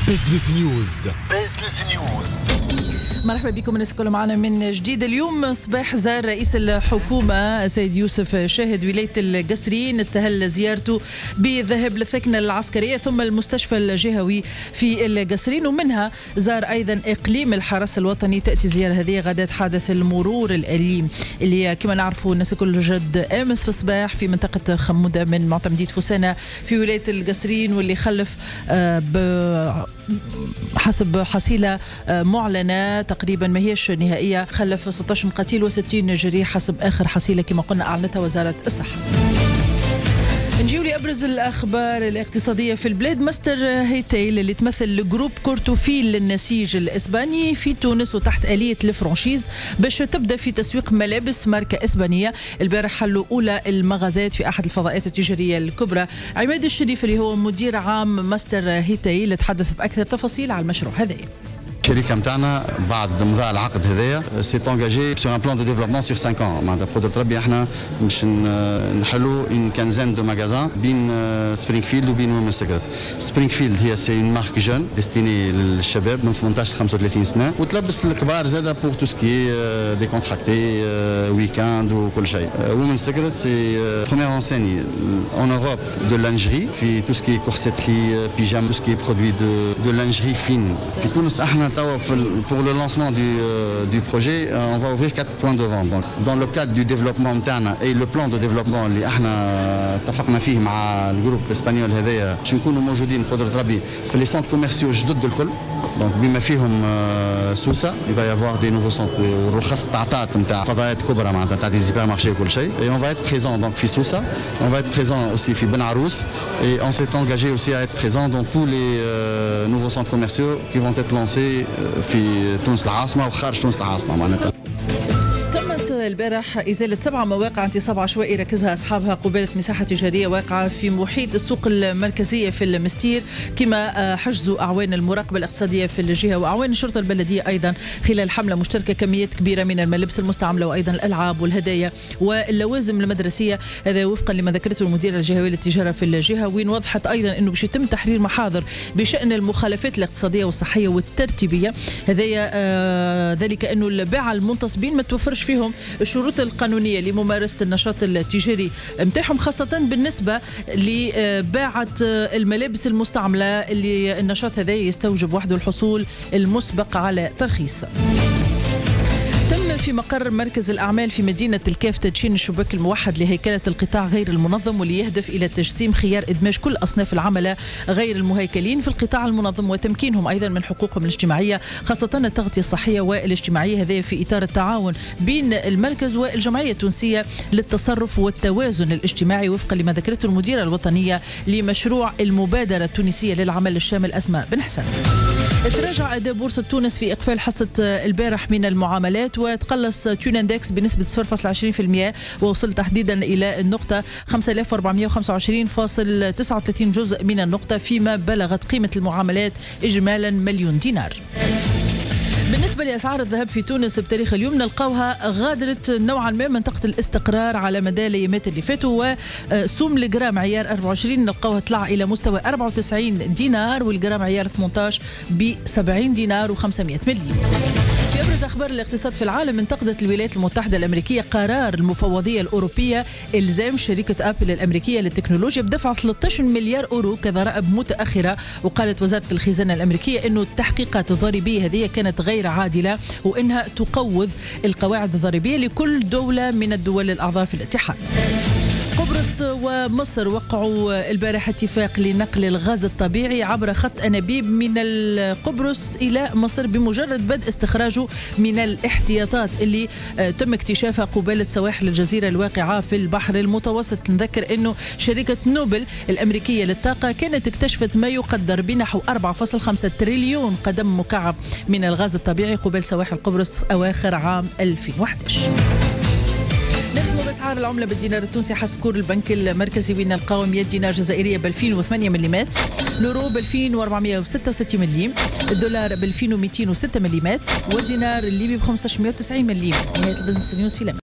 بزنس نيوز. مرحبا بكم الناس الكل معنا من جديد. اليوم صباح زار رئيس الحكومة سيد يوسف شاهد ولاية القصرين، استهل زيارته بالذهاب للثكنة العسكرية ثم المستشفى الجهوي في القصرين، ومنها زار أيضا إقليم الحرس الوطني. تأتي زيارة هذه غداة حادث المرور الأليم اللي كما نعرفوا الناس الكل جد أمس في الصباح في منطقة خمودة من معتمدية فسانة في ولاية القصرين، واللي خلف حسب حصيلة معلنة تقريبا ما هيش نهائية، خلف 16 قتيل و60 جريح حسب آخر حصيلة كما قلنا أعلنتها وزارة الصحة. نجيو لأبرز الأخبار الاقتصادية في البلاد. ماستر هيتيل اللي تمثل جروب كورتوفيل للنسيج الإسباني في تونس وتحت آلية الفرانشيز باش تبدأ في تسويق ملابس ماركة إسبانية. البارح حلوا أولى المغازات في أحد الفضاءات التجارية الكبرى. عماد الشريف اللي هو مدير عام ماستر هيتيل تحدث بأكثر تفاصيل على المشروع هذا. الشركه نتاعنا بعد مضاء العقد هذايا سي انجاجي سور ان بلان دو ديفلوبمون سور 5 ans. معناتها بقدره ربي احنا باش نحلوا ان كانزان دو ماغازان بين سبرينغفيلد وبين وومن سيكريت. سبرينغفيلد هي سي اون مارك جون ديستيني للشباب من 18 ل 35 سنه، وتلبس الكبار زاده بور تو سكي دي كونتراكتي ويكاند وكل شيء. وومن سيكريت سي بروميير انسيني اون اوروب دو لانجري في تو سكي كورسيتري بيجام تو سكي برودوي دو لانجري فين في تونس. احنا pour le lancement du projet, on va ouvrir 4 points de vente. Donc, dans le cadre du développement interne et le plan de développement اللي احنا اتفقنا فيه مع الجروب الاسبانيول هذايا باش نكونوا موجودين بقدرة ربي في لي سونتر كوميرسيو جدد الكل، دونك بما فيهم سوسة il va y avoir des nouveaux centres والرخص تعطات نتاع فضاءات كبرى معناتها تاع دي سوبر مارشي وكل شيء. Et on va être présent donc في سوسة, on va être présent aussi في بن عروس, et on s'est engagé aussi à être présent dans tous les nouveaux centres commerciaux qui vont être lancés في تونس العاصمة وخارج تونس العاصمة. معناتها تمت البارح إزالة 7 مواقع انتصاب عشوائي ركزها أصحابها قبالة مساحة تجارية واقعة في محيط السوق المركزية في المستير، كما حجزوا أعوان المراقبة الاقتصادية في الجهة وأعوان الشرطة البلدية أيضا خلال حملة مشتركة كميات كبيرة من الملابس المستعملة وأيضا الألعاب والهدايا واللوازم المدرسية. هذا وفقا لما ذكرته المديرة الجهوية للتجارة في الجهة، وين وضحت أيضا أنه باش يتم تحرير محاضر بشأن المخالفات الاقتصادية والصحية والترتيبية. هذايا ذلك أنه الباعة المنتصبين ما توفرش فيهم الشروط القانونية لممارسة النشاط التجاري متاعهم، خاصة بالنسبة لباعة الملابس المستعملة اللي النشاط هذا يستوجب وحده الحصول المسبق على ترخيص. تم في مقر مركز الأعمال في مدينة الكاف تدشين الشباك الموحد لهيكلة القطاع غير المنظم، واللي يهدف إلى تجسيم خيار إدماج كل أصناف العملاء غير المهيكلين في القطاع المنظم وتمكينهم أيضا من حقوقهم الاجتماعية، خاصة التغطية الصحية والاجتماعية. هذا في إطار التعاون بين المركز والجمعية التونسية للتصرف والتوازن الاجتماعي، وفقا لما ذكرته المديرة الوطنية لمشروع المبادرة التونسية للعمل الشامل أسماء بن حسن. تراجع أداء بورصة تونس في إقفال حصة البارح من المعاملات، وتقلص تون اندكس بنسبة 0.20% ووصل تحديدا إلى النقطة 5425.39 جزء من النقطة، فيما بلغت قيمة المعاملات إجمالا مليون دينار. بالنسبة لأسعار الذهب في تونس بتاريخ اليوم نلقاوها غادرت نوعا ما منطقة الاستقرار على مدى الأيامات اللي فاتوا، وسوم الجرام عيار 24 نلقاوها طلع إلى مستوى 94 دينار، والجرام عيار 18 ب 70 دينار و500 مليم. في أبرز أخبار الاقتصاد في العالم، انتقدت الولايات المتحدة الأمريكية قرار المفوضية الأوروبية إلزام شركة أبل الأمريكية للتكنولوجيا بدفع 13 مليار أورو كضرائب متأخرة. وقالت وزارة الخزانة الأمريكية أنه التحقيقات الضريبية هذه كانت غير عادلة، وأنها تقوض القواعد الضريبية لكل دولة من الدول الأعضاء في الاتحاد. قبرص ومصر وقعوا البارحة اتفاق لنقل الغاز الطبيعي عبر خط أنابيب من قبرص إلى مصر بمجرد بدء استخراجه من الاحتياطات اللي تم اكتشافها قبالة سواحل الجزيرة الواقعة في البحر المتوسط. نذكر أنه شركة نوبل الأمريكية للطاقة كانت اكتشفت ما يقدر بنحو 4.5 تريليون قدم مكعب من الغاز الطبيعي قبال سواحل قبرص أواخر عام 2011. نختم بأسعار العملة بالدينار التونسي حسب كور البنك المركزي، وين نلقاو 100 دينار جزائرية ب 2008 مليمات، اليورو ب 2466 مليم، الدولار ب 2206 مليمات، والدينار الليبي ب 1590 مليم. نهاية البزنس نيوز في